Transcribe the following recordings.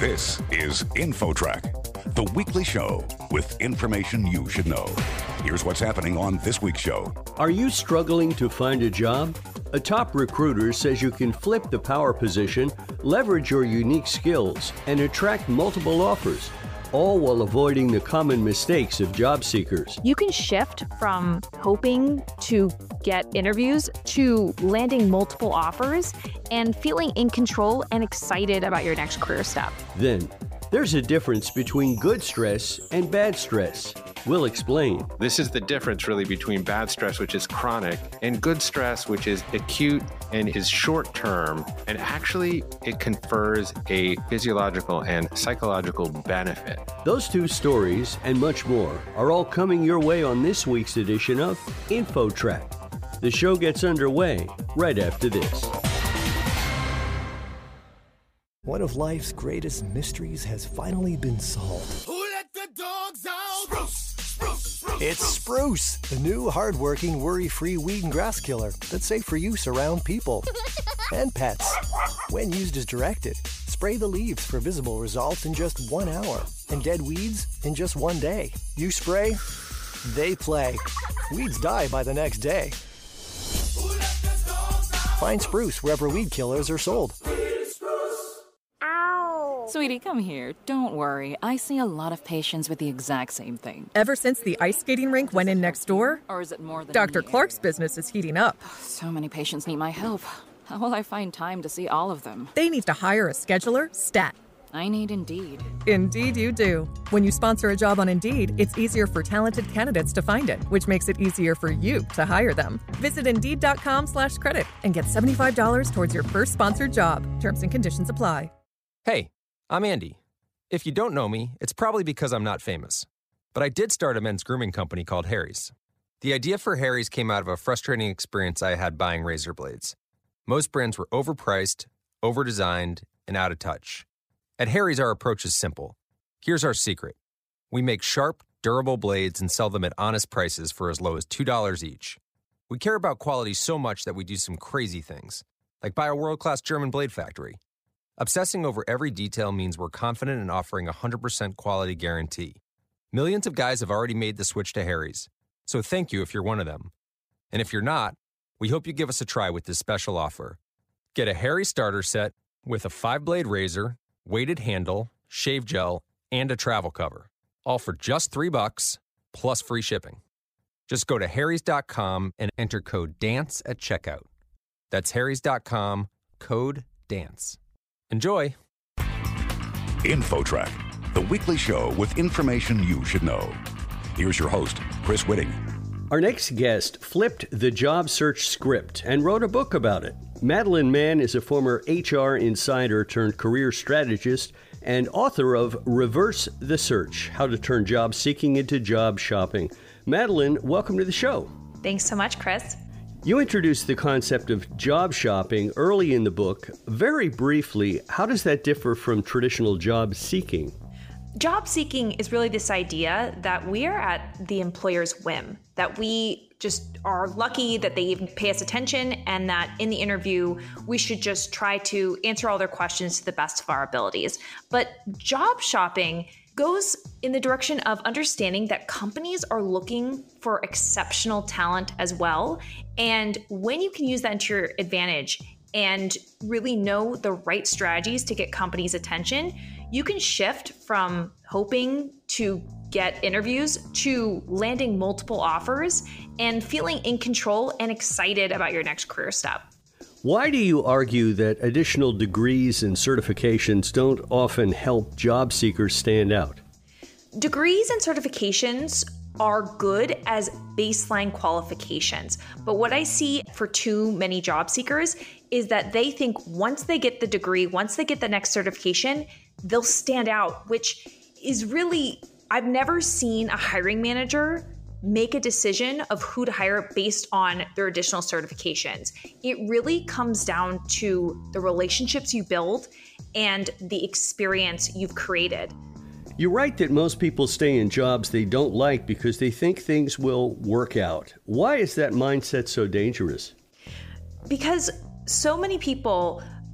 This is InfoTrack, the weekly show with information you should know. Here's what's happening on this week's show. Are you struggling to find a job? A top recruiter says you can flip the power position, leverage your unique skills, and attract multiple offers, all while avoiding the common mistakes of job seekers. You can shift from hoping to get interviews to landing multiple offers and feeling in control and excited about your next career step. Then, there's a difference between good stress and bad stress. We'll explain. This is the difference really between bad stress, which is chronic, and good stress, which is acute and is short term. And actually, it confers a physiological and psychological benefit. Those two stories and much more are all coming your way on this week's edition of InfoTrack. The show gets underway right after this. One of life's greatest mysteries has finally been solved. Who let the dogs out? Spruce, spruce, spruce. It's Spruce, the new hard-working, worry-free weed and grass killer that's safe for use around people and pets. When used as directed, spray the leaves for visible results in just 1 hour and dead weeds in just 1 day. You spray, they play. Weeds die by the next day. Who let the dogs out? Find Spruce wherever weed killers are sold. Sweetie, come here. Don't worry. I see a lot of patients with the exact same thing. Ever since the ice skating rink went in next door, Or is it more than Dr. Clark's business is heating up. So many patients need my help. How will I find time to see all of them? They need to hire a scheduler, stat. I need Indeed. Indeed you do. When you sponsor a job on Indeed, it's easier for talented candidates to find it, which makes it easier for you to hire them. Visit Indeed.com/credit and get $75 towards your first sponsored job. Terms and conditions apply. Hey, I'm Andy. If you don't know me, it's probably because I'm not famous. But I did start a men's grooming company called Harry's. The idea for Harry's came out of a frustrating experience I had buying razor blades. Most brands were overpriced, overdesigned, and out of touch. At Harry's, our approach is simple. Here's our secret. We make sharp, durable blades and sell them at honest prices for as low as $2 each. We care about quality so much that we do some crazy things, like buy a world-class German blade factory. Obsessing over every detail means we're confident in offering a 100% quality guarantee. Millions of guys have already made the switch to Harry's, so thank you if you're one of them. And if you're not, we hope you give us a try with this special offer. Get a Harry starter set with a 5-blade razor, weighted handle, shave gel, and a travel cover, all for just $3 plus free shipping. Just go to harrys.com and enter code DANCE at checkout. That's harrys.com, code DANCE. Enjoy. InfoTrack, the weekly show with information you should know. Here's your host, Chris Whitting. Our next guest flipped the job search script and wrote a book about it. Madeline Mann is a former HR insider turned career strategist and author of Reverse the Search, How to Turn Job Seeking into Job Shopping. Madeline, welcome to the show. Thanks so much, Chris. You introduced the concept of job shopping early in the book. Very briefly, how does that differ from traditional job seeking? Job seeking is really this idea that we are at the employer's whim, that we just are lucky that they even pay us attention, and that in the interview, we should just try to answer all their questions to the best of our abilities. But job shopping goes in the direction of understanding that companies are looking for exceptional talent as well. And when you can use that to your advantage and really know the right strategies to get companies' attention, you can shift from hoping to get interviews to landing multiple offers and feeling in control and excited about your next career step. Why do you argue that additional degrees and certifications don't often help job seekers stand out? Degrees and certifications are good as baseline qualifications. But what I see for too many job seekers is that they think once they get the degree, once they get the next certification, they'll stand out, which is really, I've never seen a hiring manager make a decision of who to hire based on their additional certifications. It really comes down to the relationships you build and the experience you've created. You write that most people stay in jobs they don't like because they think things will work out. Why is that mindset so dangerous? Because so many people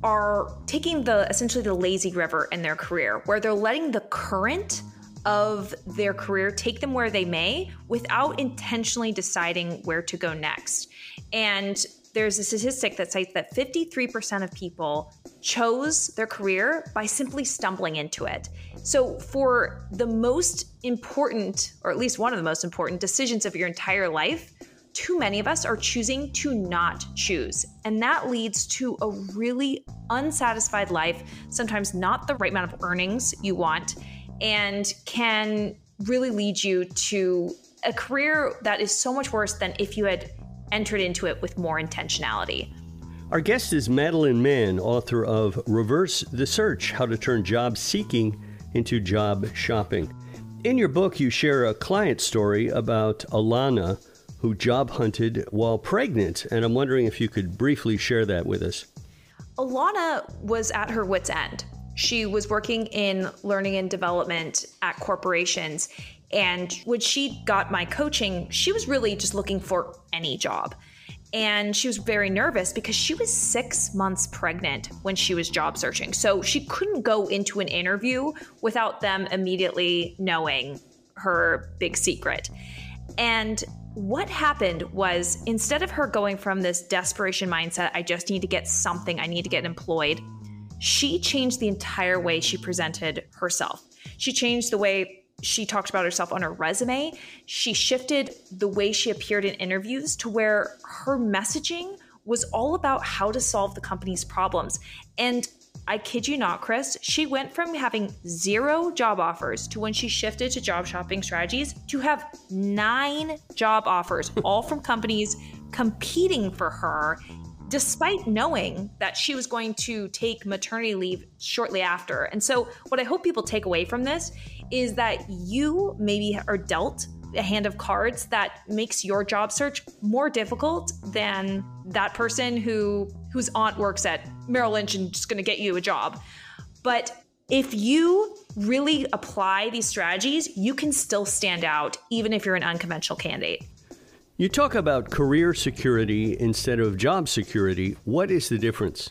are taking essentially the lazy river in their career, where they're letting the current of their career take them where they may without intentionally deciding where to go next. And there's a statistic that cites that 53% of people chose their career by simply stumbling into it. So for the most important, or at least one of the most important decisions of your entire life, too many of us are choosing to not choose. And that leads to a really unsatisfied life, sometimes not the right amount of earnings you want, and can really lead you to a career that is so much worse than if you had entered into it with more intentionality. Our guest is Madeline Mann, author of Reverse the Search: How to Turn Job Seeking into Job Shopping. In your book, you share a client story about Alana, who job hunted while pregnant, and I'm wondering if you could briefly share that with us. Alana was at her wit's end. She was working in learning and development at corporations, and when she got my coaching, she was really just looking for any job. And she was very nervous because she was 6 months pregnant when she was job searching. So she couldn't go into an interview without them immediately knowing her big secret. And what happened was, instead of her going from this desperation mindset, I just need to get something, I need to get employed, she changed the entire way she presented herself. She changed the way she talked about herself on her resume. She shifted the way she appeared in interviews to where her messaging was all about how to solve the company's problems. And I kid you not, Chris, she went from having 0 job offers to, when she shifted to job shopping strategies, to have 9 job offers, all from companies competing for her, despite knowing that she was going to take maternity leave shortly after. And so what I hope people take away from this is that you maybe are dealt a hand of cards that makes your job search more difficult than that person whose aunt works at Merrill Lynch and just going to get you a job. But if you really apply these strategies, you can still stand out, even if you're an unconventional candidate. You talk about career security instead of job security. What is the difference?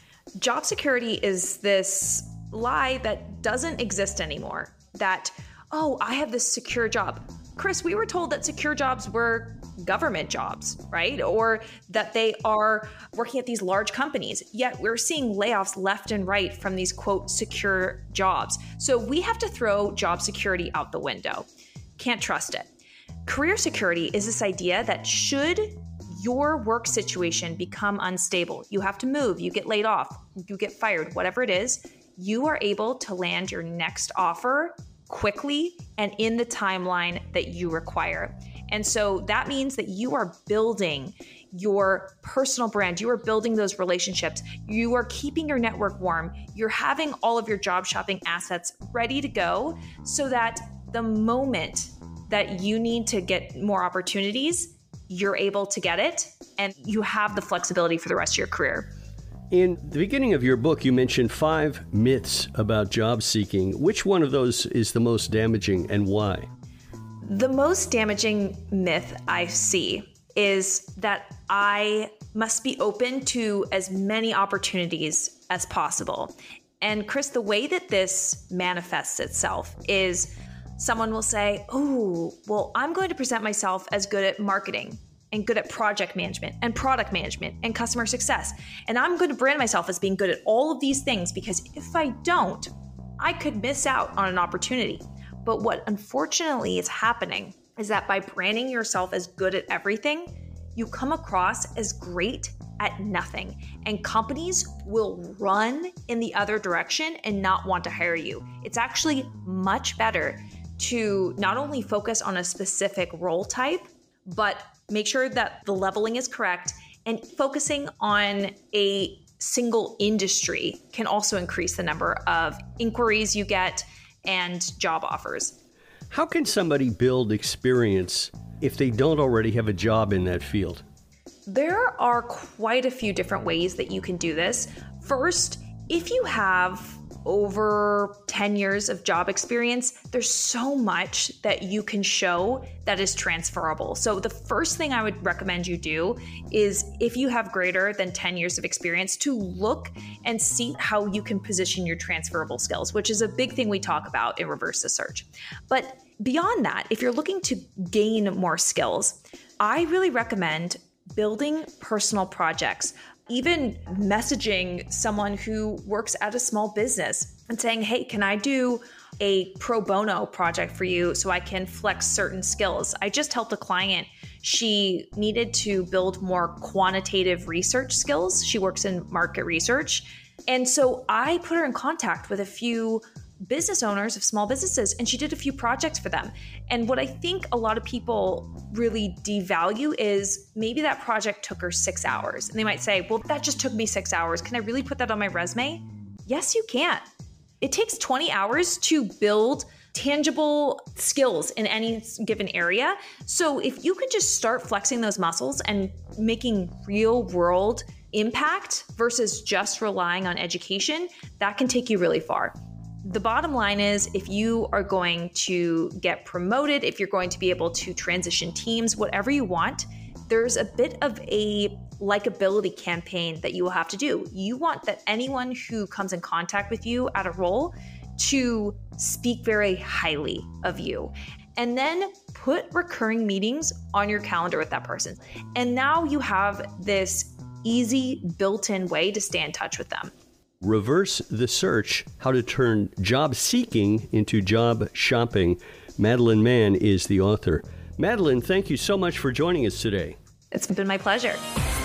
Job security is this lie that doesn't exist anymore. That, oh, I have this secure job. Chris, we were told that secure jobs were government jobs, right? Or that they are working at these large companies. Yet we're seeing layoffs left and right from these, quote, secure jobs. So we have to throw job security out the window. Can't trust it. Career security is this idea that should your work situation become unstable, you have to move, you get laid off, you get fired, whatever it is, you are able to land your next offer quickly and in the timeline that you require. And so that means that you are building your personal brand, you are building those relationships, you are keeping your network warm, you're having all of your job shopping assets ready to go so that the moment that you need to get more opportunities, you're able to get it and you have the flexibility for the rest of your career. In the beginning of your book, you mentioned 5 myths about job seeking. Which one of those is the most damaging and why? The most damaging myth I see is that I must be open to as many opportunities as possible. And Chris, the way that this manifests itself is someone will say, oh, well, I'm going to present myself as good at marketing and good at project management and product management and customer success. And I'm going to brand myself as being good at all of these things because if I don't, I could miss out on an opportunity. But what unfortunately is happening is that by branding yourself as good at everything, you come across as great at nothing. And companies will run in the other direction and not want to hire you. It's actually much better to not only focus on a specific role type, but make sure that the leveling is correct, and focusing on a single industry can also increase the number of inquiries you get and job offers. How can somebody build experience if they don't already have a job in that field? There are quite a few different ways that you can do this. First, if you have over 10 years of job experience, there's so much that you can show that is transferable. So the first thing I would recommend you do is, if you have greater than 10 years of experience, to look and see how you can position your transferable skills, which is a big thing we talk about in Reverse the Search. But beyond that, if you're looking to gain more skills, I really recommend building personal projects. Even messaging someone who works at a small business and saying, hey, can I do a pro bono project for you so I can flex certain skills? I just helped a client. She needed to build more quantitative research skills. She works in market research. And so I put her in contact with a few business owners of small businesses, and she did a few projects for them. And what I think a lot of people really devalue is maybe that project took her 6 hours. And they might say, well, that just took me 6 hours. Can I really put that on my resume? Yes, you can. It takes 20 hours to build tangible skills in any given area. So if you could just start flexing those muscles and making real world impact versus just relying on education, that can take you really far. The bottom line is, if you are going to get promoted, if you're going to be able to transition teams, whatever you want, there's a bit of a likability campaign that you will have to do. You want that anyone who comes in contact with you at a role to speak very highly of you. And then put recurring meetings on your calendar with that person. And now you have this easy built-in way to stay in touch with them. Reverse the Search, How to Turn Job Seeking into Job Shopping. Madeline Mann is the author. Madeline, thank you so much for joining us today. It's been my pleasure.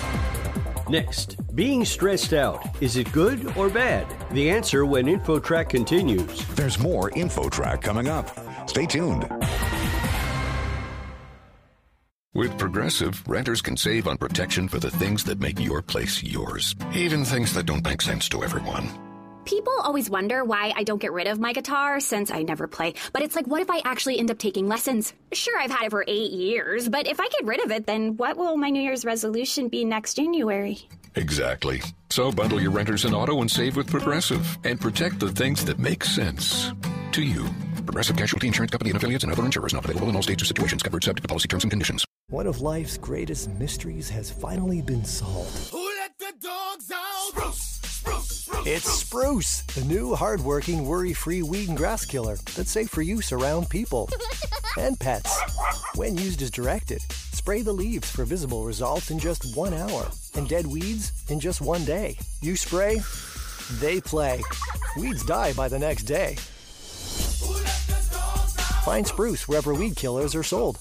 Next, being stressed out. Is it good or bad? The answer when InfoTrack continues. There's more InfoTrack coming up. Stay tuned. With Progressive, renters can save on protection for the things that make your place yours, even things that don't make sense to everyone. People always wonder why I don't get rid of my guitar since I never play. But it's like, what if I actually end up taking lessons? Sure, I've had it for 8 years, but if I get rid of it, then what will my New Year's resolution be next January? Exactly. So bundle your renters and auto and save with Progressive and protect the things that make sense to you. Progressive Casualty Insurance Company and affiliates and other insurers not available in all states or situations. Covered subject to policy terms and conditions. One of life's greatest mysteries has finally been solved. Who let the dogs out? Spruce, spruce, spruce. It's Spruce, the new hard-working, worry-free weed and grass killer that's safe for use around people and pets. When used as directed, spray the leaves for visible results in just 1 hour and dead weeds in just 1 day. You spray, they play. Weeds die by the next day. Find Spruce wherever weed killers are sold.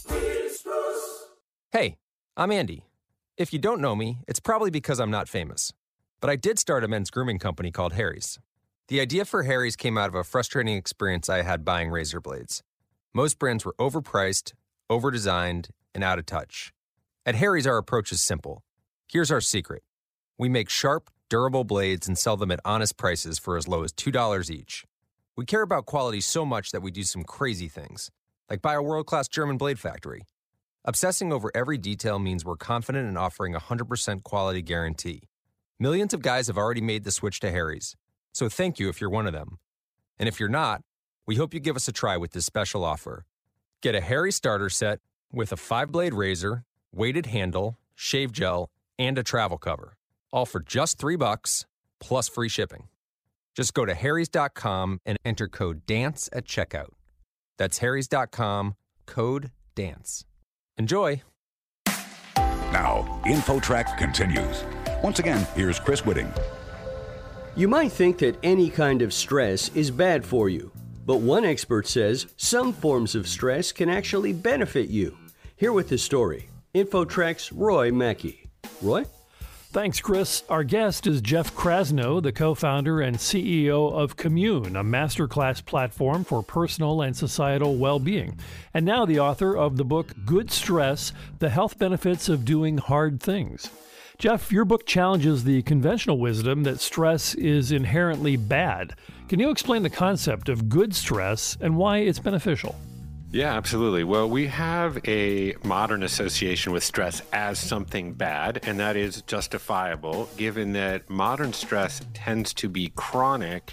Hey, I'm Andy. If you don't know me, it's probably because I'm not famous. But I did start a men's grooming company called Harry's. The idea for Harry's came out of a frustrating experience I had buying razor blades. Most brands were overpriced, overdesigned, and out of touch. At Harry's, our approach is simple. Here's our secret. We make sharp, durable blades and sell them at honest prices for as low as $2 each. We care about quality so much that we do some crazy things, like buy a world-class German blade factory. Obsessing over every detail means we're confident in offering a 100% quality guarantee. Millions of guys have already made the switch to Harry's, so thank you if you're one of them. And if you're not, we hope you give us a try with this special offer. Get a Harry starter set with a 5-blade razor, weighted handle, shave gel, and a travel cover, all for just $3 plus free shipping. Just go to harrys.com and enter code DANCE at checkout. That's harrys.com, code DANCE. Enjoy. Now, InfoTrack continues. Once again, here's Chris Whitting. You might think that any kind of stress is bad for you, but one expert says some forms of stress can actually benefit you. Here with his story, InfoTrack's Roy Mackey. Roy? Thanks, Chris. Our guest is Jeff Krasno, the co-founder and CEO of Commune, a masterclass platform for personal and societal well-being, and now the author of the book Good Stress, The Health Benefits of Doing Hard Things. Jeff, your book challenges the conventional wisdom that stress is inherently bad. Can you explain the concept of good stress and why it's beneficial? Yeah, absolutely. Well, we have a modern association with stress as something bad, and that is justifiable given that modern stress tends to be chronic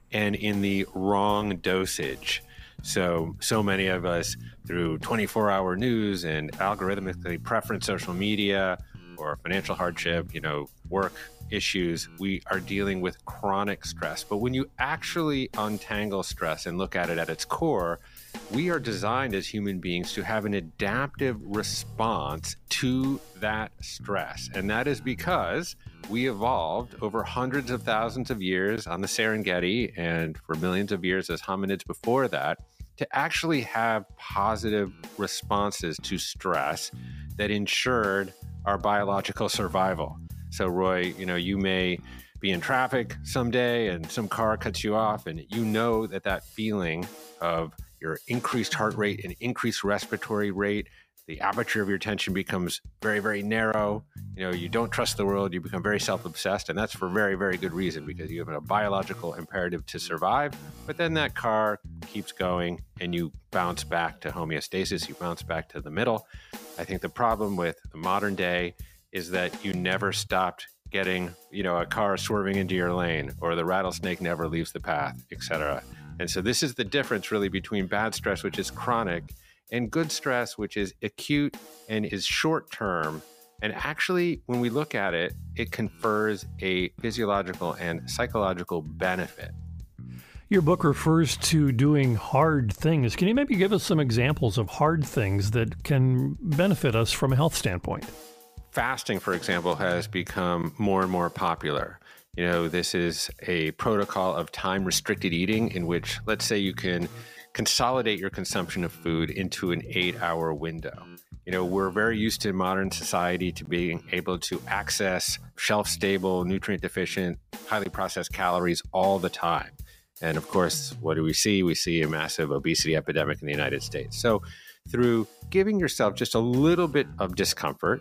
and in the wrong dosage. So many of us, through 24-hour news and algorithmically preference social media or financial hardship, work issues, we are dealing with chronic stress. But when you actually untangle stress and look at it at its core, we are designed as human beings to have an adaptive response to that stress. And that is because we evolved over hundreds of thousands of years on the Serengeti and for millions of years as hominids before that to actually have positive responses to stress that ensured our biological survival. So, Roy, you may be in traffic someday and some car cuts you off, and that feeling of your increased heart rate and increased respiratory rate, the aperture of your attention becomes very, very narrow. You don't trust the world. You become very self-obsessed, and that's for very, very good reason, because you have a biological imperative to survive. But then that car keeps going, and you bounce back to homeostasis. You bounce back to the middle. I think the problem with the modern day is that you never stopped getting, a car swerving into your lane, or the rattlesnake never leaves the path, etc. And so this is the difference really between bad stress, which is chronic, and good stress, which is acute and is short-term. And actually, when we look at it, it confers a physiological and psychological benefit. Your book refers to doing hard things. Can you maybe give us some examples of hard things that can benefit us from a health standpoint? Fasting, for example, has become more and more popular. This is a protocol of time-restricted eating in which, let's say, you can consolidate your consumption of food into an 8-hour window. We're very used to modern society to being able to access shelf-stable, nutrient-deficient, highly processed calories all the time. And of course, what do we see? We see a massive obesity epidemic in the United States. So through giving yourself just a little bit of discomfort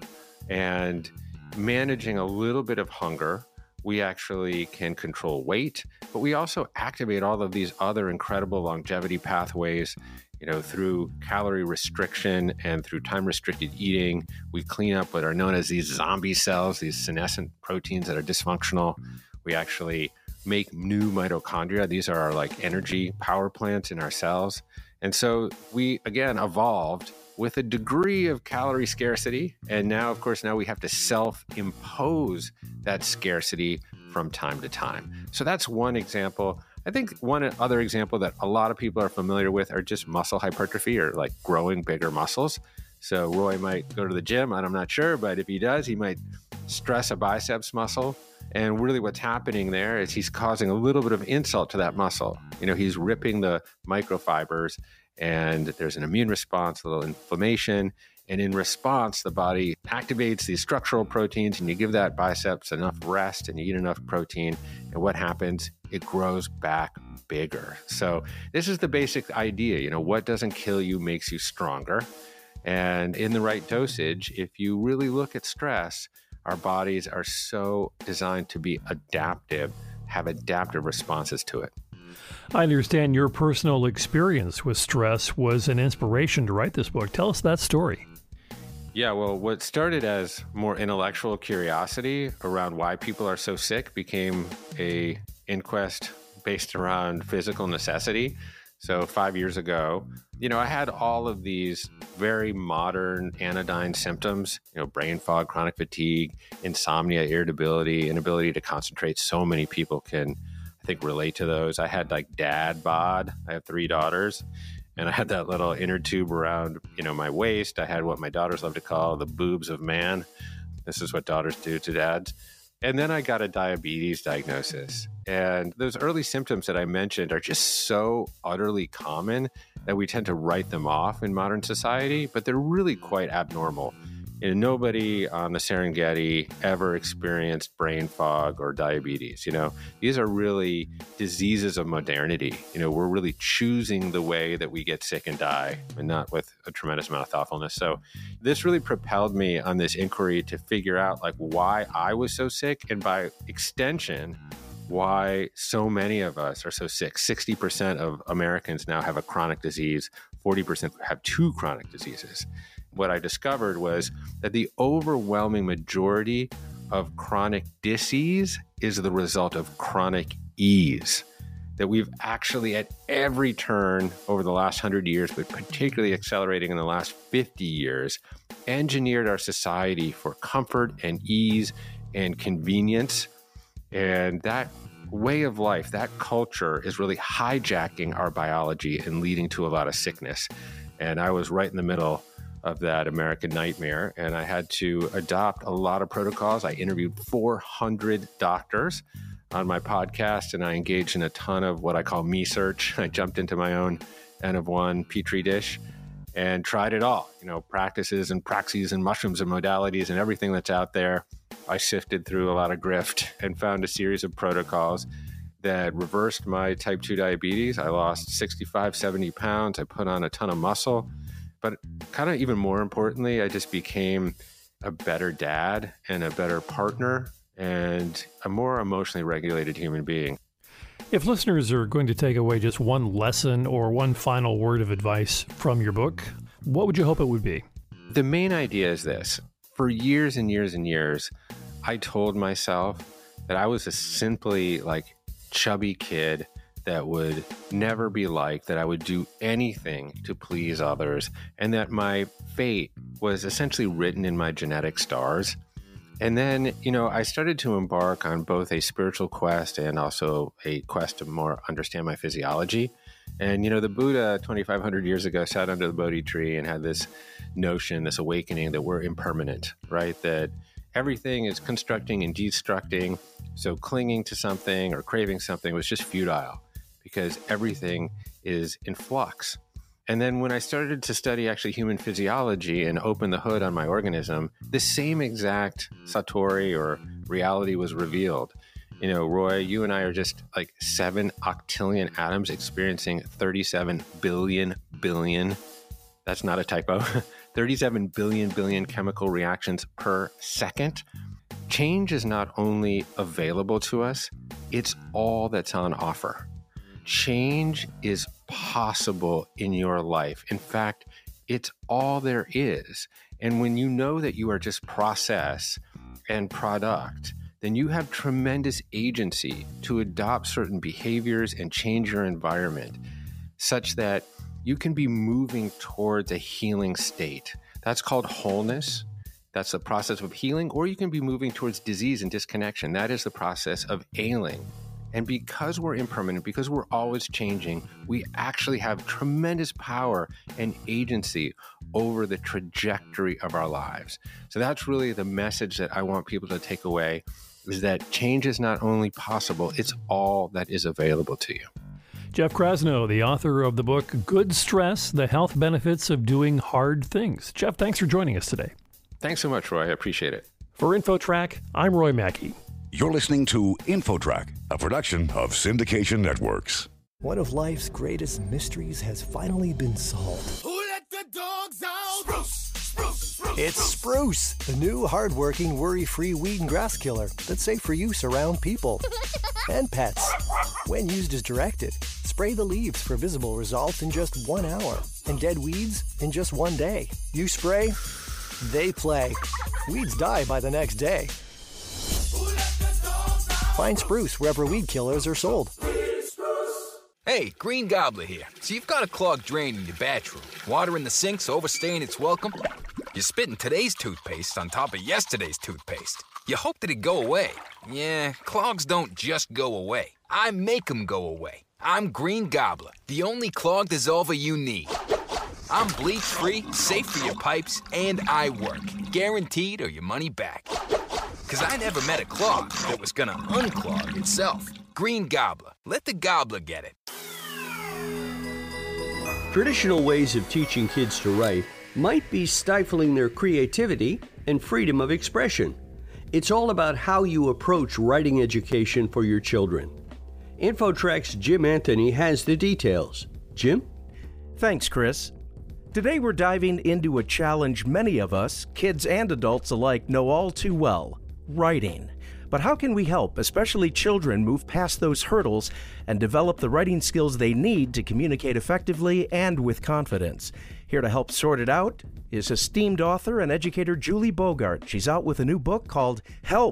and managing a little bit of hunger, we actually can control weight, but we also activate all of these other incredible longevity pathways, through calorie restriction and through time-restricted eating. We clean up what are known as these zombie cells, these senescent proteins that are dysfunctional. We actually make new mitochondria. These are our energy power plants in our cells. And so we, again, evolved with a degree of calorie scarcity. And now, of course, we have to self-impose that scarcity from time to time. So that's one example. I think one other example that a lot of people are familiar with are just muscle hypertrophy, or growing bigger muscles. So Roy might go to the gym, and I'm not sure, but if he does, he might stress a biceps muscle. And really what's happening there is he's causing a little bit of insult to that muscle. He's ripping the microfibers, and there's an immune response, a little inflammation. And in response, the body activates these structural proteins, and you give that biceps enough rest and you eat enough protein. And what happens? It grows back bigger. So this is the basic idea. What doesn't kill you makes you stronger. And in the right dosage, if you really look at stress, our bodies are so designed to be adaptive, have adaptive responses to it. I understand your personal experience with stress was an inspiration to write this book. Tell us that story. Yeah, well, what started as more intellectual curiosity around why people are so sick became an inquest based around physical necessity. So 5 years ago, I had all of these very modern anodyne symptoms, brain fog, chronic fatigue, insomnia, irritability, inability to concentrate. So many people can, I think, relate to those. I had dad bod. I have 3 daughters. And I had that little inner tube around, my waist. I had what my daughters love to call the boobs of man. This is what daughters do to dads. And then I got a diabetes diagnosis. And those early symptoms that I mentioned are just so utterly common that we tend to write them off in modern society, but they're really quite abnormal. Nobody on the Serengeti ever experienced brain fog or diabetes. These are really diseases of modernity. We're really choosing the way that we get sick and die, and not with a tremendous amount of thoughtfulness. So this really propelled me on this inquiry to figure out why I was so sick, and by extension, why so many of us are so sick. 60% of Americans now have a chronic disease. 40% have 2 chronic diseases. What I discovered was that the overwhelming majority of chronic disease is the result of chronic ease. that we've actually at every turn over the last 100 years, but particularly accelerating in the last 50 years, engineered our society for comfort and ease and convenience. And that way of life, that culture is really hijacking our biology and leading to a lot of sickness. And I was right in the middle of that American nightmare, and I had to adopt a lot of protocols. I interviewed 400 doctors on my podcast, and I engaged in a ton of what I call me search. I jumped into my own N of 1 petri dish and tried it all, practices and praxis and mushrooms and modalities and everything that's out there. I sifted through a lot of grift and found a series of protocols that reversed my type 2 diabetes. I lost 65, 70 pounds. I put on a ton of muscle. But kind of even more importantly, I just became a better dad and a better partner and a more emotionally regulated human being. If listeners are going to take away just one lesson or one final word of advice from your book, what would you hope it would be? The main idea is this. For years and years and years, I told myself that I was a simply chubby kid that would never be liked, that I would do anything to please others, and that my fate was essentially written in my genetic stars. And then, I started to embark on both a spiritual quest and also a quest to more understand my physiology. And, the Buddha 2,500 years ago sat under the Bodhi tree and had this notion, this awakening that we're impermanent, right? That everything is constructing and destructing. So clinging to something or craving something was just futile, because everything is in flux. And then when I started to study actually human physiology and open the hood on my organism, the same exact satori or reality was revealed. Roy, you and I are just 7 octillion atoms experiencing 37 billion, that's not a typo, 37 billion chemical reactions per second. Change is not only available to us, it's all that's on offer. Change is possible in your life. In fact, it's all there is. And when you know that you are just process and product, then you have tremendous agency to adopt certain behaviors and change your environment such that you can be moving towards a healing state. That's called wholeness. That's the process of healing. Or you can be moving towards disease and disconnection. That is the process of ailing. And because we're impermanent, because we're always changing, we actually have tremendous power and agency over the trajectory of our lives. So that's really the message that I want people to take away, is that change is not only possible, it's all that is available to you. Jeff Krasno, the author of the book Good Stress, The Health Benefits of Doing Hard Things. Jeff, thanks for joining us today. Thanks so much, Roy. I appreciate it. For InfoTrack, I'm Roy Mackey. You're listening to InfoTrack, a production of Syndication Networks. One of life's greatest mysteries has finally been solved. Who let the dogs out? Spruce, spruce, spruce. It's Spruce, the new hard-working, worry-free weed and grass killer that's safe for use around people and pets. When used as directed, spray the leaves for visible results in just 1 hour and dead weeds in just 1 day. You spray, they play. Weeds die by the next day. Find Spruce wherever weed killers are sold. Hey, Green Gobbler here. So you've got a clogged drain in your bathroom. Water in the sink's overstaying its welcome. You're spitting today's toothpaste on top of yesterday's toothpaste. You hope that it'd go away. Yeah, clogs don't just go away. I make them go away. I'm Green Gobbler, the only clog dissolver you need. I'm bleach-free, safe for your pipes, and I work. Guaranteed or your money back. Because I never met a clog that was gonna unclog itself. Green Gobbler. Let the gobbler get it. Traditional ways of teaching kids to write might be stifling their creativity and freedom of expression. It's all about how you approach writing education for your children. InfoTrack's Jim Anthony has the details. Jim? Thanks, Chris. Today we're diving into a challenge many of us, kids and adults alike, know all too well: writing. But how can we help, especially children, move past those hurdles and develop the writing skills they need to communicate effectively and with confidence? Here to help sort it out is esteemed author and educator Julie Bogart. She's out with a new book called Help!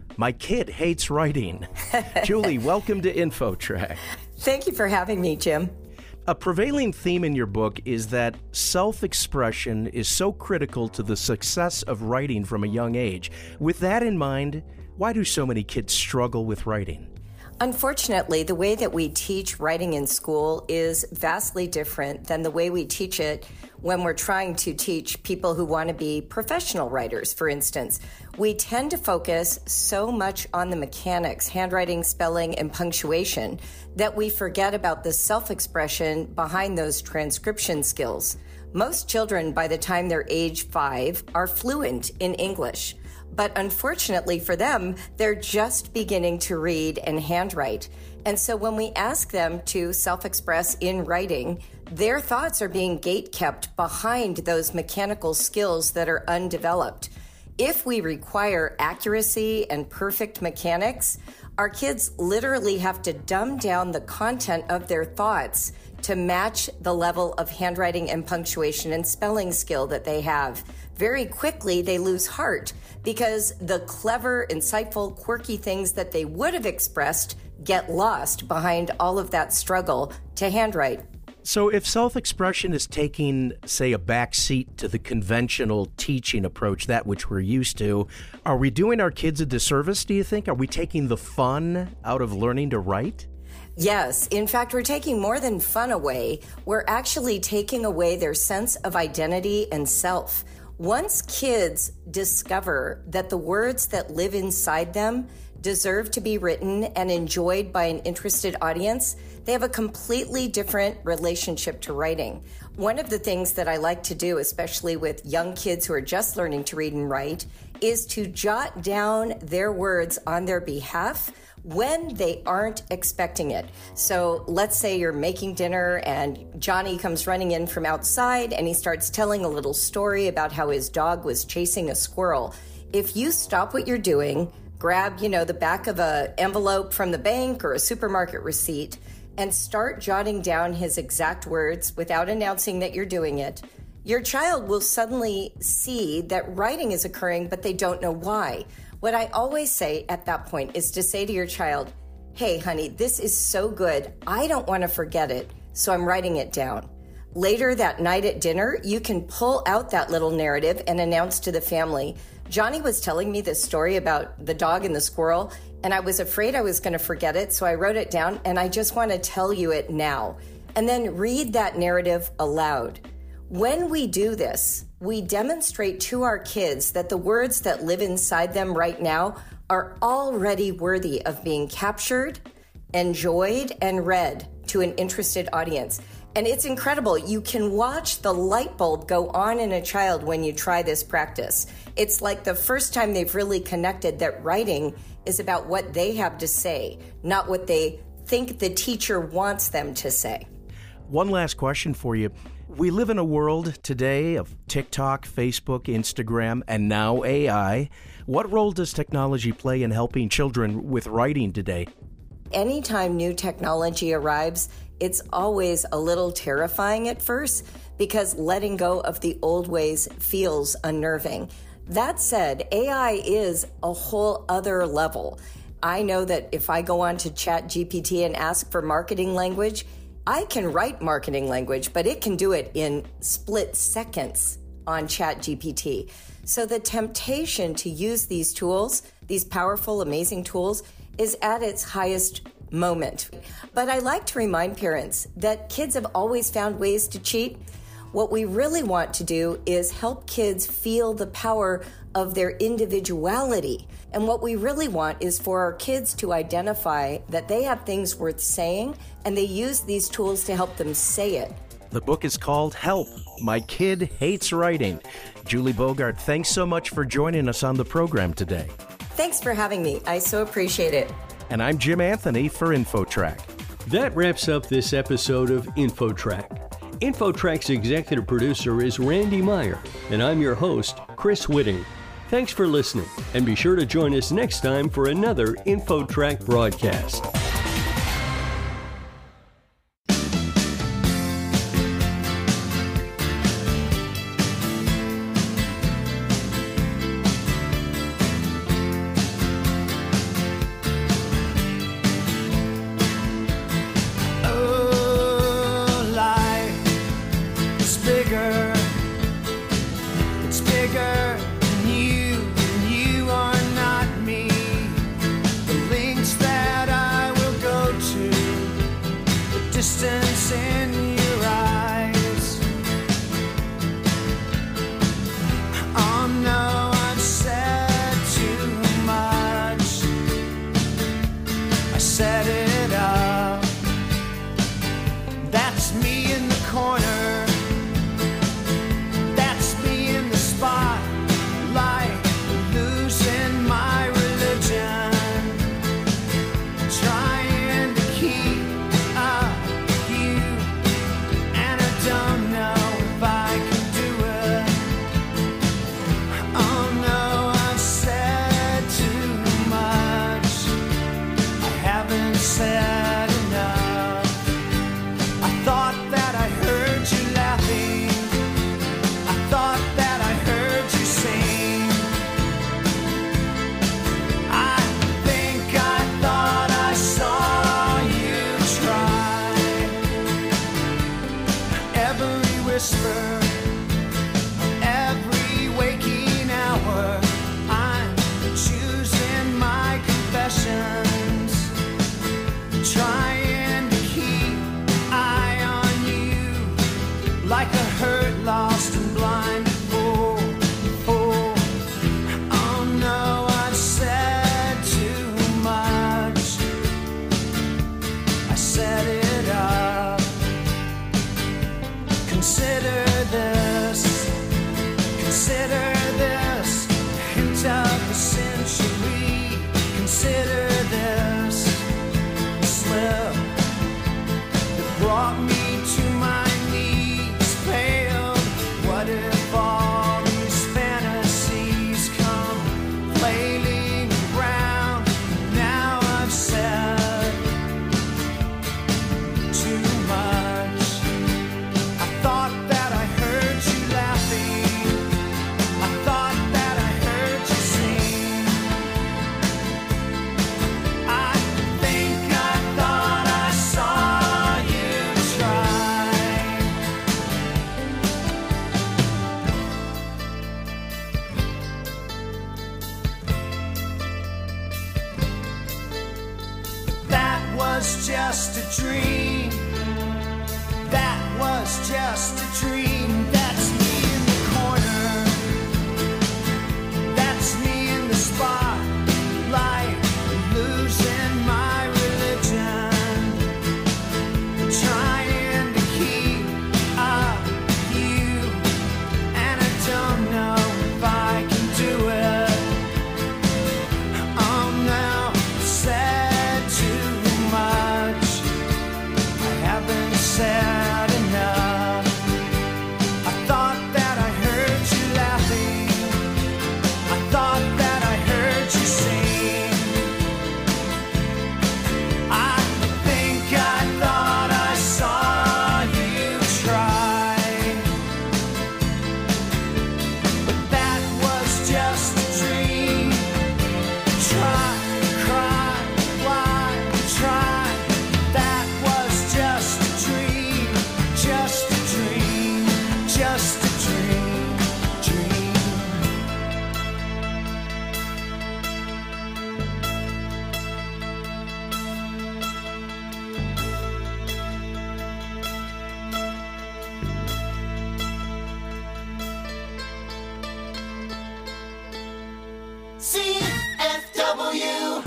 My Kid Hates Writing. Julie, welcome to InfoTrack. Thank you for having me, Jim. A prevailing theme in your book is that self-expression is so critical to the success of writing from a young age. With that in mind, why do so many kids struggle with writing? Unfortunately, the way that we teach writing in school is vastly different than the way we teach it when we're trying to teach people who want to be professional writers, for instance. We tend to focus so much on the mechanics, handwriting, spelling, and punctuation, that we forget about the self-expression behind those transcription skills. Most children, by the time they're age 5, are fluent in English. But unfortunately for them, they're just beginning to read and handwrite. And so when we ask them to self-express in writing, their thoughts are being gate-kept behind those mechanical skills that are undeveloped. If we require accuracy and perfect mechanics, our kids literally have to dumb down the content of their thoughts to match the level of handwriting and punctuation and spelling skill that they have. Very quickly, they lose heart because the clever, insightful, quirky things that they would have expressed get lost behind all of that struggle to handwrite. So if self-expression is taking, say, a back seat to the conventional teaching approach, that which we're used to, are we doing our kids a disservice, do you think? Are we taking the fun out of learning to write? Yes. In fact, we're taking more than fun away. We're actually taking away their sense of identity and self. Once kids discover that the words that live inside them deserve to be written and enjoyed by an interested audience, they have a completely different relationship to writing. One of the things that I like to do, especially with young kids who are just learning to read and write, is to jot down their words on their behalf when they aren't expecting it. So let's say you're making dinner and Johnny comes running in from outside and he starts telling a little story about how his dog was chasing a squirrel. If you stop what you're doing, grab, the back of an envelope from the bank or a supermarket receipt and start jotting down his exact words without announcing that you're doing it, your child will suddenly see that writing is occurring, but they don't know why. What I always say at that point is to say to your child, hey, honey, this is so good. I don't want to forget it, so I'm writing it down. Later that night at dinner, you can pull out that little narrative and announce to the family, Johnny was telling me this story about the dog and the squirrel, and I was afraid I was going to forget it, so I wrote it down, and I just want to tell you it now. And then read that narrative aloud. When we do this, we demonstrate to our kids that the words that live inside them right now are already worthy of being captured, enjoyed, and read to an interested audience. And it's incredible. You can watch the light bulb go on in a child when you try this practice. It's like the first time they've really connected that writing is about what they have to say, not what they think the teacher wants them to say. One last question for you. We live in a world today of TikTok, Facebook, Instagram, and now AI. What role does technology play in helping children with writing today? Anytime new technology arrives, it's always a little terrifying at first because letting go of the old ways feels unnerving. That said, AI is a whole other level. I know that if I go on to ChatGPT and ask for marketing language, I can write marketing language, but it can do it in split seconds on ChatGPT. So the temptation to use these tools, these powerful, amazing tools, is at its highest moment. But I like to remind parents that kids have always found ways to cheat. What we really want to do is help kids feel the power of their individuality. And what we really want is for our kids to identify that they have things worth saying, and they use these tools to help them say it. The book is called Help, My Kid Hates Writing. Julie Bogart, thanks so much for joining us on the program today. Thanks for having me. I so appreciate it. And I'm Jim Anthony for InfoTrack. That wraps up this episode of InfoTrack. InfoTrack's executive producer is Randy Meyer, and I'm your host, Chris Whitting. Thanks for listening, and be sure to join us next time for another InfoTrack broadcast. Consider this a hint of the century. Consider this a slip that brought me to my knees. Failed. What if all these fantasies come flailing around? Now I've said too much. I thought that I heard you laughing. I thought that I heard you sing. I think I thought I saw you try. That was just a dream. That was just a dream. That's me in the corner. That's me in the spotlight, losing my religion, trying to keep up with you, and I don't know if I can do it. Oh no, I've said too much. I haven't said enough. I thought that I heard you laughing. I thought that I heard you sing. I think I thought I saw you try. But that was just a dream. Try, cry, why try? That was just a dream, just a dream, just a dream, dream. CFW.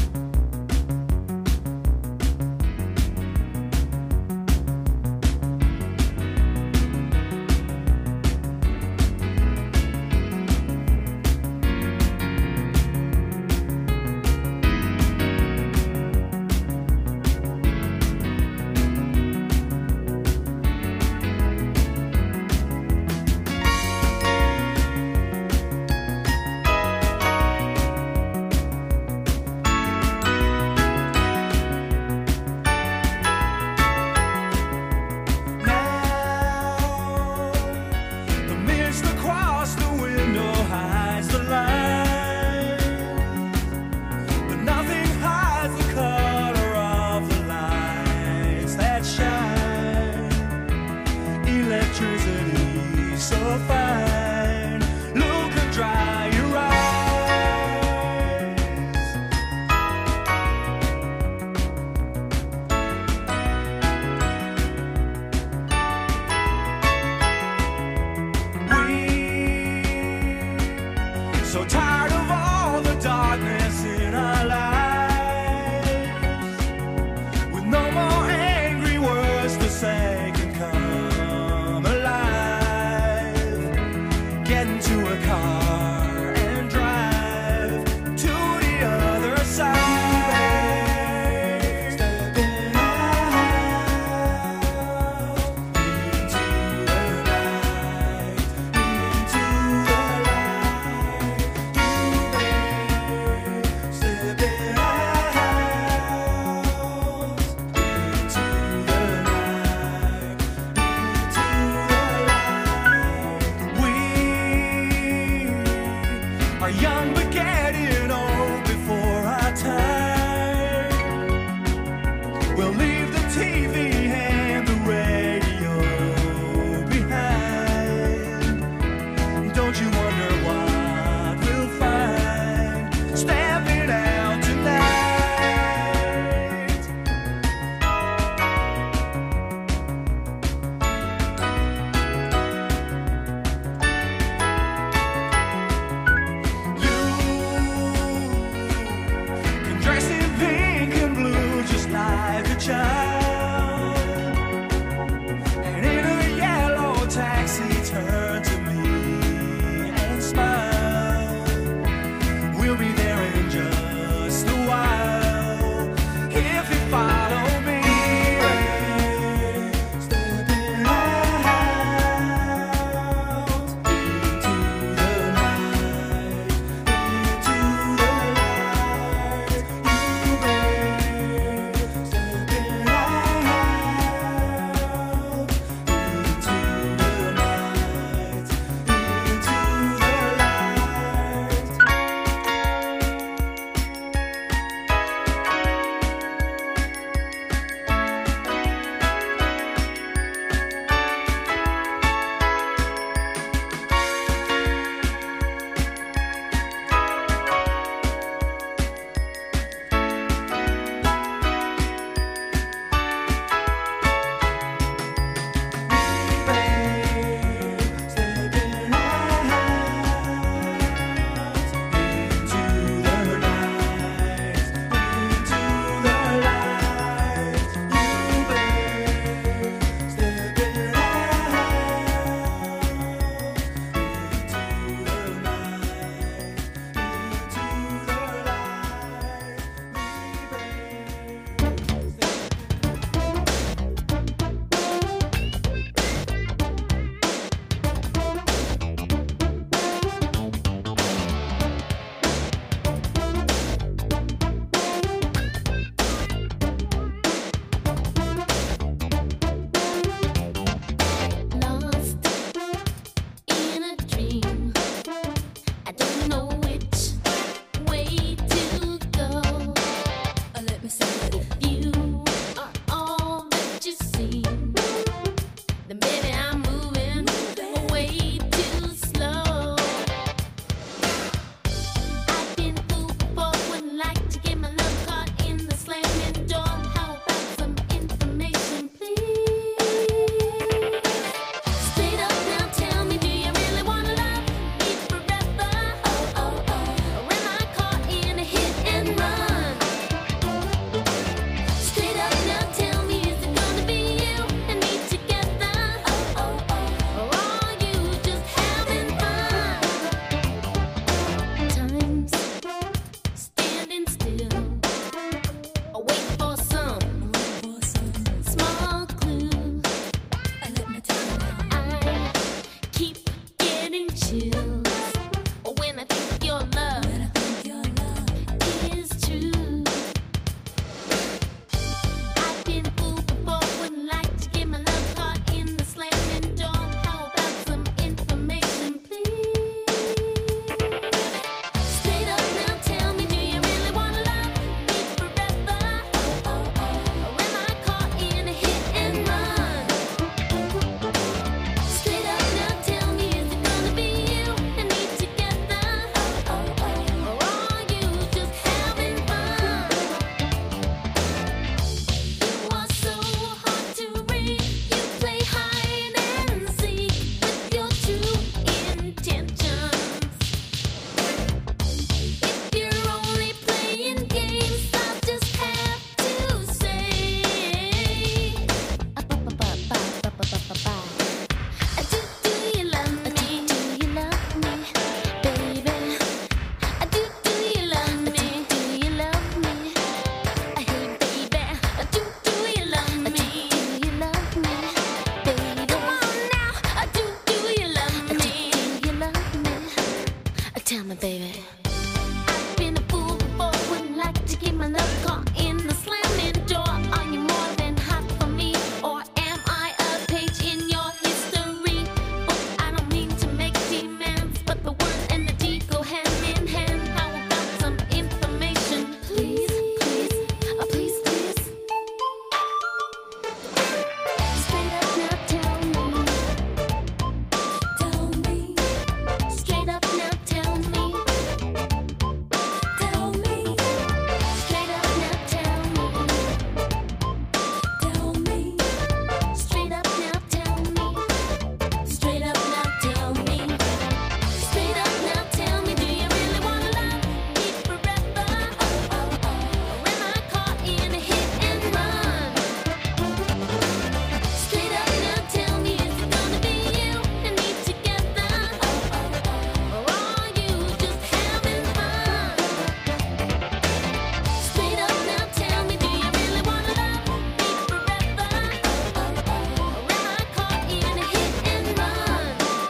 The mist across the window hides the light, but nothing hides the color of the lights that shine. Electricity so fine. Look and dry your eyes. So tired of all the darkness in our lives, with no more angry words to say can come alive. Get into a car and drive to the other side. Stepping out into the night, into the stepping out into the night, into the light. We are young but getting old before our time. We'll leave the TV and the radio behind. Don't you wonder what we'll find stepping out tonight? You Tell me, baby. I've been a fool before, wouldn't like to get my love caught in the slamming door. Are you more than hot for me, or am I a page in your history book? I don't mean to make demands, but the word and the deed go hand in hand. How about some information, please, please, please, please? Straight up now, tell me. Tell me. Straight up now, tell me. Tell me. Straight up now, tell me. Tell me. Straight up now, tell me. Straight up now, tell me. Straight up now, tell me. Do you really wanna love me forever? Or am I caught in a hit and run? Straight up now, tell me. Is it gonna be you and me together? Or are you just having fun? Straight up now, tell me. Do you really wanna love me forever? Or am I caught in a hit and run?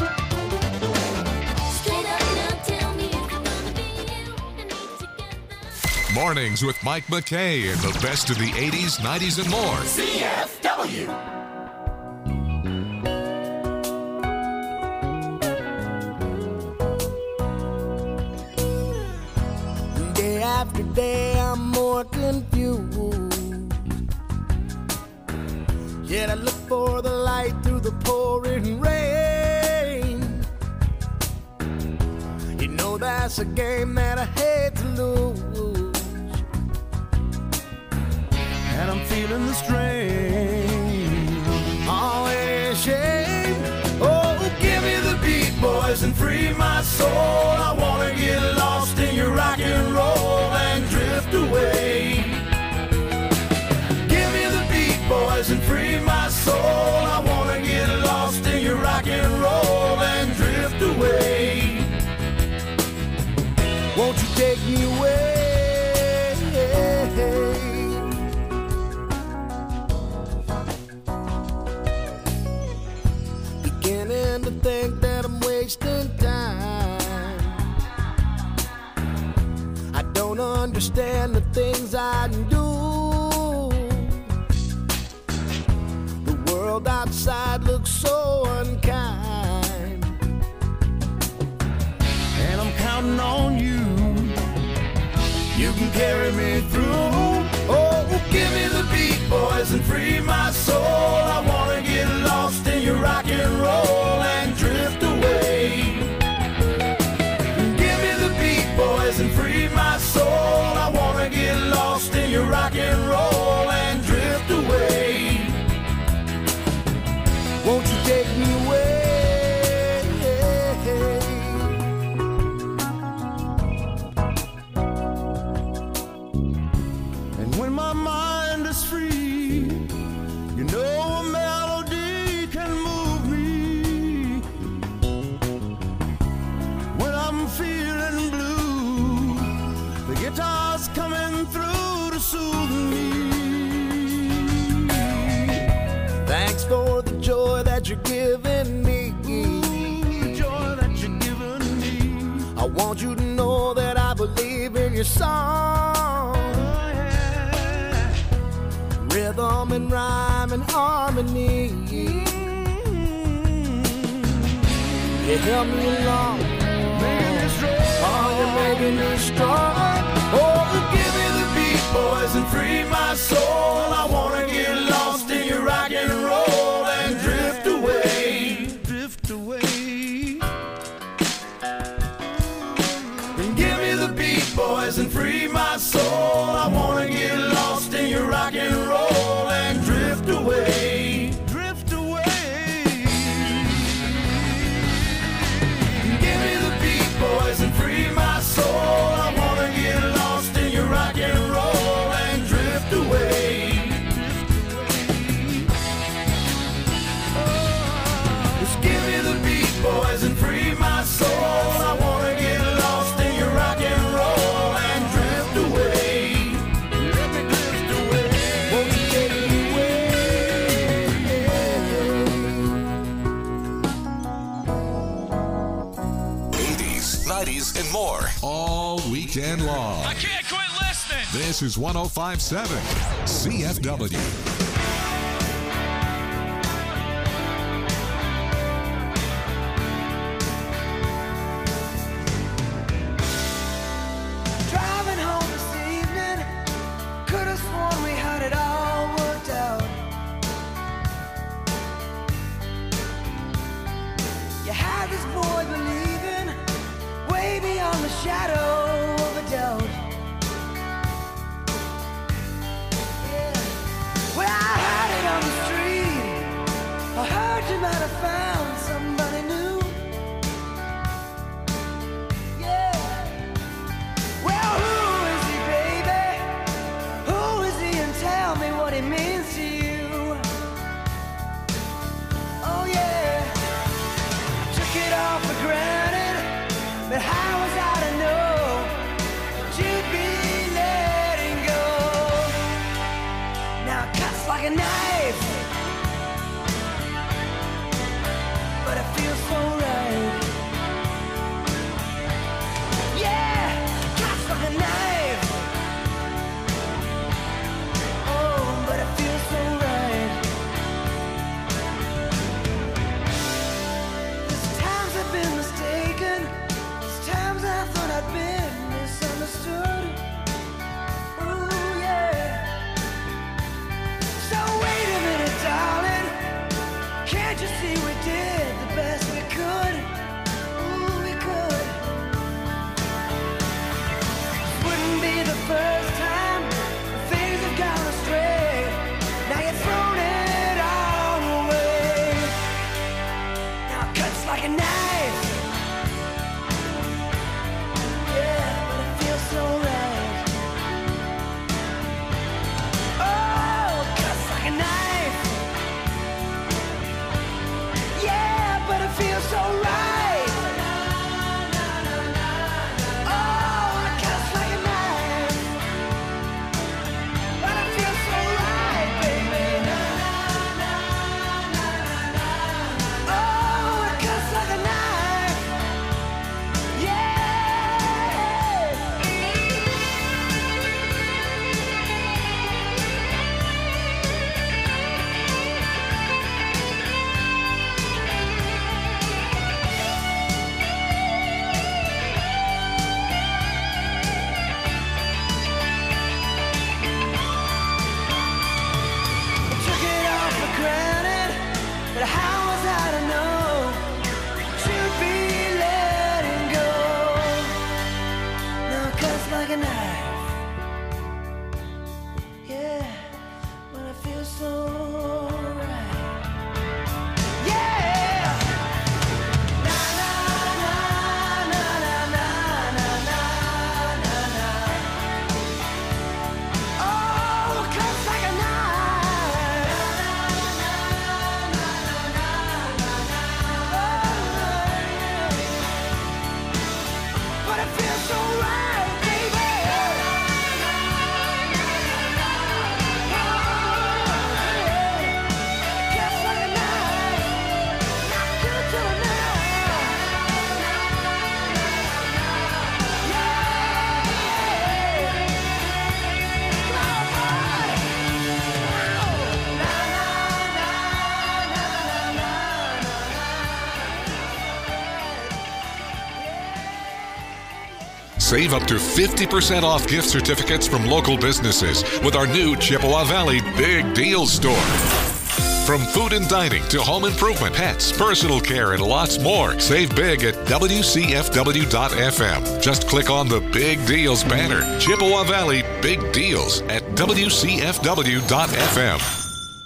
Straight up now, tell me. Is it gonna be you and me together? Mornings with Mike McKay and the best of the 80s, 90s, and more. CFW. Day after day, I'm more confused. Yet I look for the light through the pouring rain. You know that's a game that I hate to lose. And I'm feeling the strain. Oh, any shame. Oh, give me the beat, boys, and free my soul. I wanna get lost in your rock and roll and drift away. Give me the beat, boys, and free my soul. I wanna get lost in your rock and roll and drift away. Won't you take me away? Beginning to think that I'm wasting time. I don't understand the things I do. The world outside looks so unkind. And I'm counting on you. You can carry me through. Oh, give me the beat, boys, and free my soul. I wanna get lost in your rock and roll and drift away. Give me the beat, boys, and free my soul. I wanna get lost in your rock and roll and drift away. Won't you take me away? And when my mind is free, you know a melody can move me. When I'm feeling blue, the guitar's coming through to soothe me. Thanks for the joy that you're giving me. The joy that you're giving me. I want you to know that I believe in your song. Rhythm and rhyme and harmony. You help me along, making me strong. Oh, you're making me strong. Oh, give me the beat, boys, and free my soul. I wanna get lost in your rock and roll and drift away. Drift away. And give me the beat, boys, and free my soul. I wanna get lost in your rock and roll and drift away. Drift away. Give me 80s, 90s, and more. All weekend long. I can't quit listening. This is 105.7 CFW. Shadow of a doubt. Yeah. Well, I heard it on the street. I heard you might have found somebody new. Yeah. Well, who is he, baby? Who is he? And tell me what he means to you. Oh yeah. I took it all for granted, but how was I to know that you'd be letting go? Now it cuts like a knife, but it feels so right. Yeah, it cuts like a knife. Oh, but it feels so right. There's times I've been mistaken. Times I thought I'd been misunderstood. Ooh, yeah. So wait a minute, darling. Can't you see we did the best we could? Ooh, we could. Wouldn't be the first time things have gone astray. Now you've thrown it all away. Now it cuts like a knife. So right. Oh, cuts like a knife. Yeah, but it feels so right. Oh, it cuts like a knife, but it feels so right, baby. Oh, it cuts like a knife. Yeah. But how was I to know you'd be letting go? Now it cuts like a knife. Yeah, when I feel so right. Yeah. Na na na na na na na na na. Oh, it cuts like a knife. But it feels so right, baby. Just like a knife, knock you to a Save up to 50% off gift certificates from local businesses with our new Chippewa Valley Big Deal Store. From food and dining to home improvement, pets, personal care, and lots more. Save big at WCFW.FM. Just click on the Big Deals banner. Chippewa Valley Big Deals at WCFW.FM.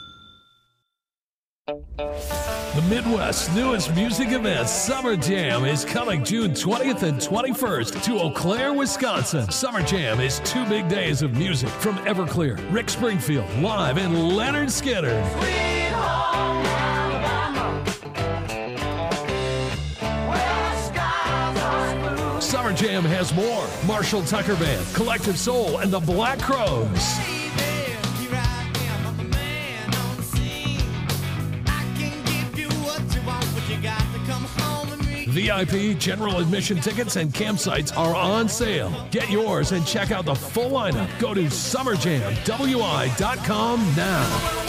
The Midwest's newest music event, Summer Jam, is coming June 20th and 21st to Eau Claire, Wisconsin. Summer Jam is 2 big days of music from Everclear, Rick Springfield, live, and Leonard Skinner. Sweet home Alabama, where the skies are blue. Summer Jam has more. Marshall Tucker Band, Collective Soul, and the Black Crowes. VIP, general admission tickets, and campsites are on sale. Get yours and check out the full lineup. Go to SummerJamWI.com now.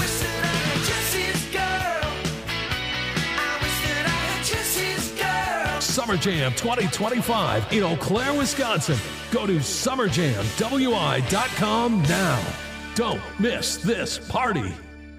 Summer Jam 2025 in Eau Claire, Wisconsin. Go to SummerJamWI.com now. Don't miss this party.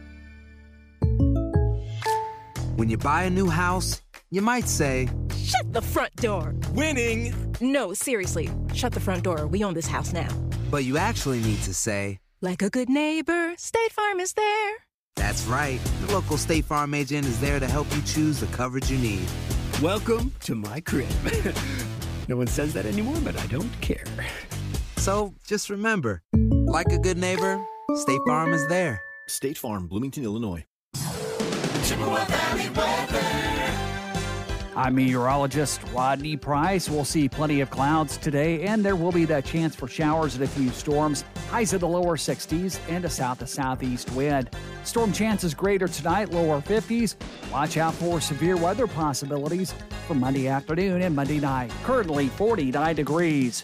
When you buy a new house, you might say, "Shut the front door." Winning! No, seriously. Shut the front door. We own this house now. But you actually need to say, "Like a good neighbor, State Farm is there." That's right. The local State Farm agent is there to help you choose the coverage you need. Welcome to my crib. No one says that anymore, but I don't care. So just remember, like a good neighbor, State Farm is there. State Farm, Bloomington, Illinois. Chippewa Valley weather. I'm meteorologist Rodney Price. We'll see plenty of clouds today, and there will be that chance for showers and a few storms. Highs in the lower 60s and a south to southeast wind. Storm chances greater tonight, lower 50s. Watch out for severe weather possibilities for Monday afternoon and Monday night. Currently 49 degrees.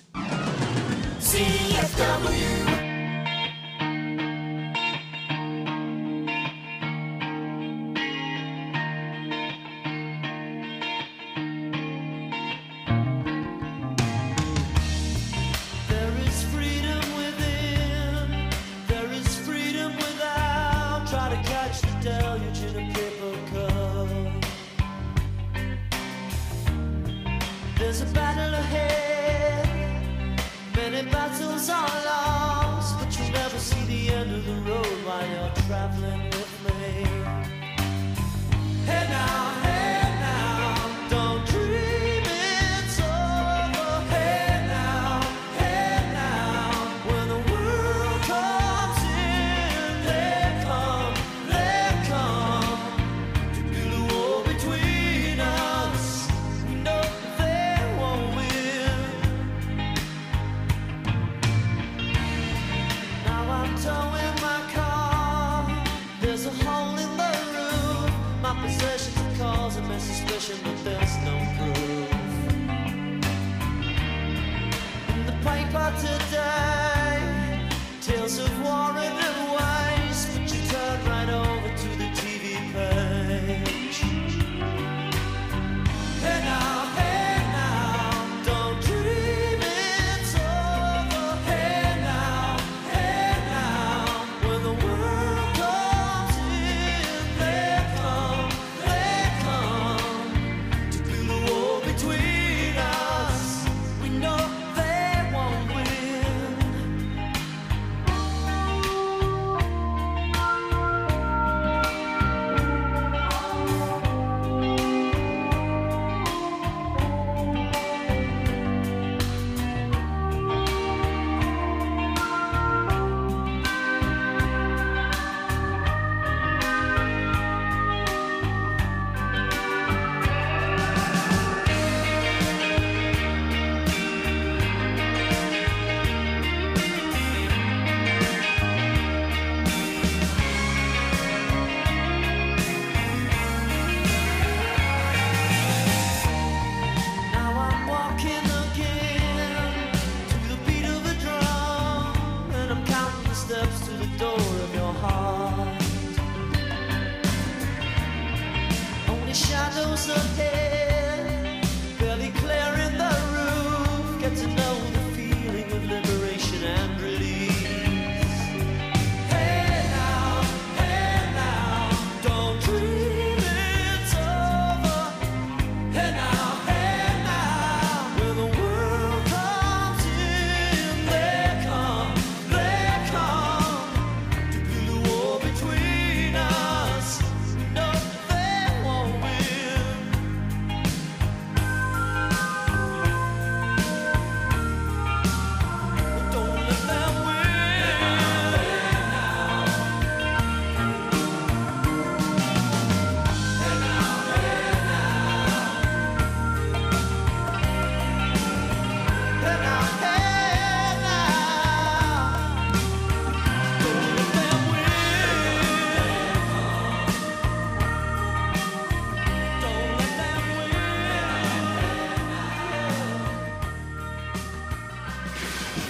CFW. There's a battle ahead. Many battles are lost, but you'll never see the end of the road while you're traveling with me. Hey now, don't dream it's over. Hey now, when the world comes in, they come to build a wall between us. We know they won't win. Now I'm towing my car. There's a hole in the roof. My possessions are causing me suspicion, but there's no proof. In the paper today, tales of war and waste, but you turn right over to the TV page. Hey now, don't dream it's over. Hey now, when the world comes in, they come to build a wall between us. We know they won't win.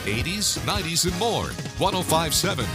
80s, 90s, and more. 105.7.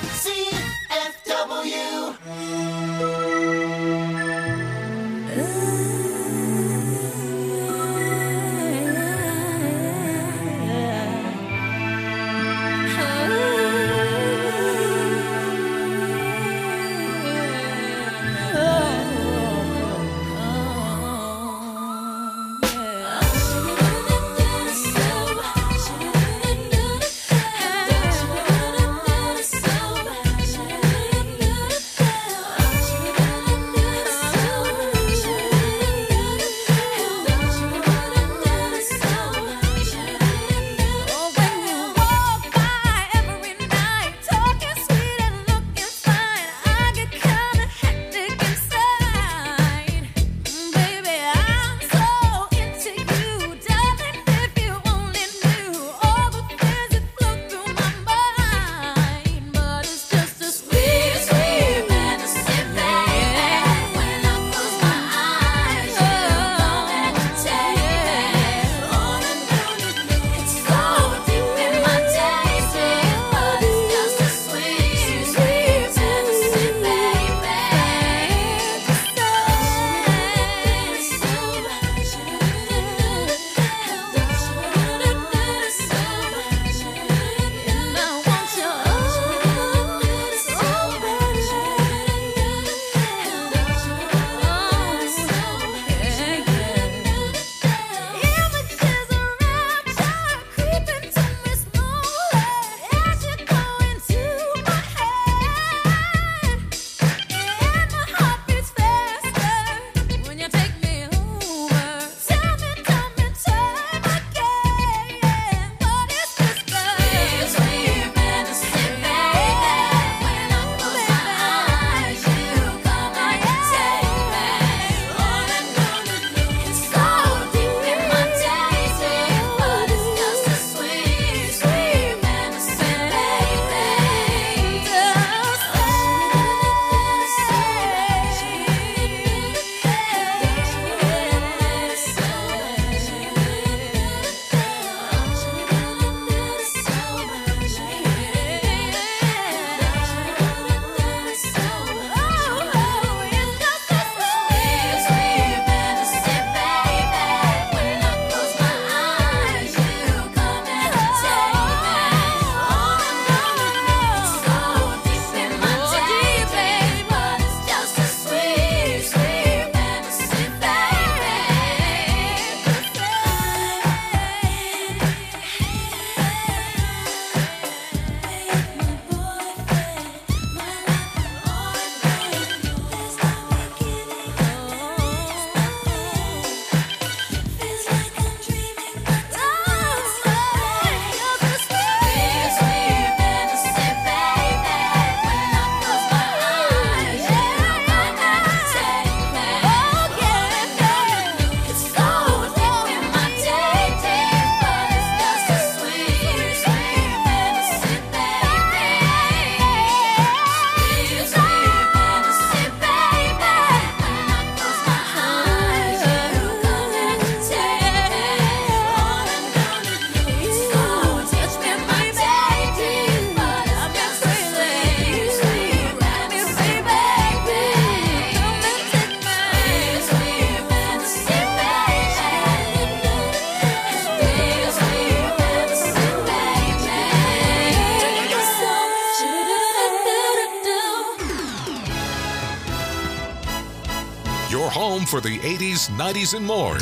home for the 80s, 90s, and more.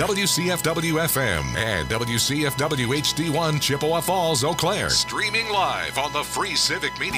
WCFW-FM and WCFW-HD1 Chippewa Falls, Eau Claire. Streaming live on the free Civic Media